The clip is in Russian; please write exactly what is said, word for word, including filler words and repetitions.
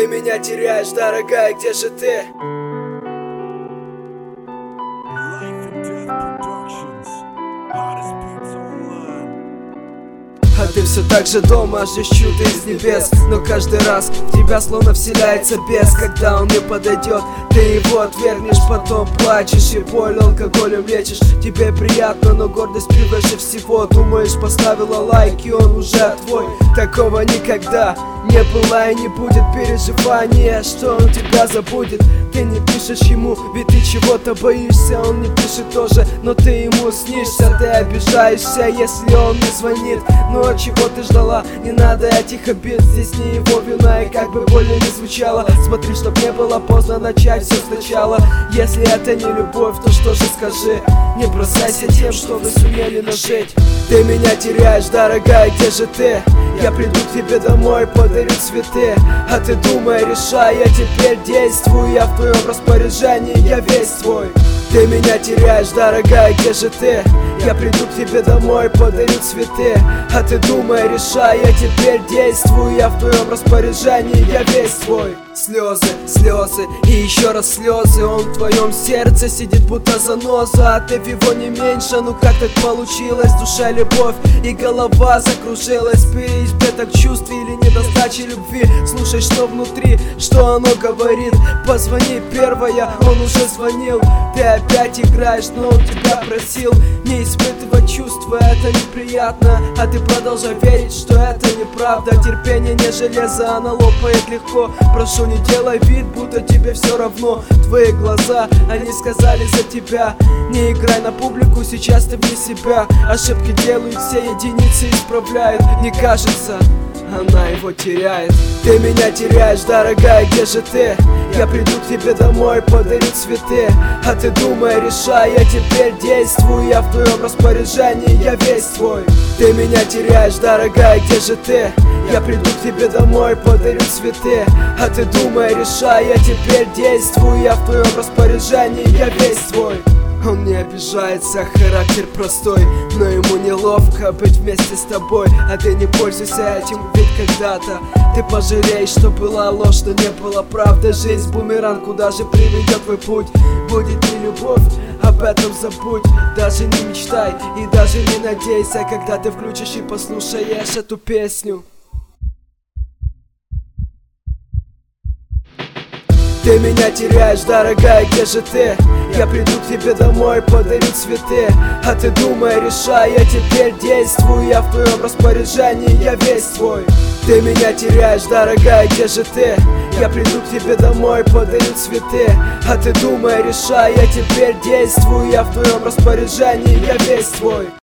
Ты меня теряешь, дорогая, где же ты? А ты все так же дома, ждешь чудо из небес. Но каждый раз в тебя словно вселяется бес. Когда он не подойдет, ты его отвергнешь. Потом плачешь и боль алкоголем лечишь. Тебе приятно, но гордость превыше всего. Думаешь, поставила лайк и он уже твой. Такого никогда не было и не будет. Переживания, что он тебя забудет. Ты не пишешь ему, ведь ты чего-то боишься. Он не пишет тоже, но ты ему снишься. Ты обижаешься, если он не звонит. Но чего ты ждала? Не надо этих обид. Здесь не его вина, и как бы больно не звучало. Смотри, чтоб не было поздно начать все сначала. Если это не любовь, то что же скажи? Не бросайся тем, что вы сумели нажить. Ты меня теряешь, дорогая, где же ты? Я приду к тебе домой, подарю цветы. А ты думай, решай, я теперь действую. Я в твоем распоряжении, я весь твой. Ты меня теряешь, дорогая, где же ты? Я приду к тебе домой, подарю цветы. А ты думай, решай, я теперь действую. Я в твоем распоряжении, я весь твой. Слезы, слезы и еще раз слезы. Он в твоем сердце сидит будто заноза. А ты в его не меньше, ну как так получилось? В душе любовь и голова закружилась. Переизбыток чувств или недостачи любви. Слушай, что внутри, что оно говорит. Позвони первая, он уже звонил. Ты опять играешь, но он тебя просил не испытывать чувства, это неприятно. А ты продолжай верить, что это неправда. Терпение не железо, оно лопает легко. Прошу, не делай вид, будто тебе все равно. Твои глаза, они сказали за тебя. Не играй на публику, сейчас ты вне себя. Ошибки делают все, единицы исправляют. Не кажется, она его теряет. Ты меня теряешь, дорогая, где же ты? Я приду к тебе домой, подарю цветы. А ты думай, решай, я теперь действую. Я в твоем распоряжении, я весь твой. Ты меня теряешь, дорогая, где же ты? Я приду к тебе домой, подарю цветы. А ты думай, решай, я теперь действую. Я в твоем распоряжении, я весь твой. Он не обижается, характер простой, но ему неловко быть вместе с тобой. А ты не пользуйся этим, ведь когда-то ты пожалеешь, что была ложь, что не было правды. Жизнь бумеранг, куда же приведет твой путь? Будет не любовь, об этом забудь. Даже не мечтай и даже не надейся, когда ты включишь и послушаешь эту песню. Ты меня теряешь, дорогая, где же ты? Я приду к тебе домой, подарю цветы. А ты думай, решай, я теперь действую. Я в твоем распоряжении, я весь твой. Ты меня теряешь, дорогая, где же ты? Я приду к тебе домой, подарю цветы. А ты думай, решай, я теперь действую. Я в твоем распоряжении, я весь твой.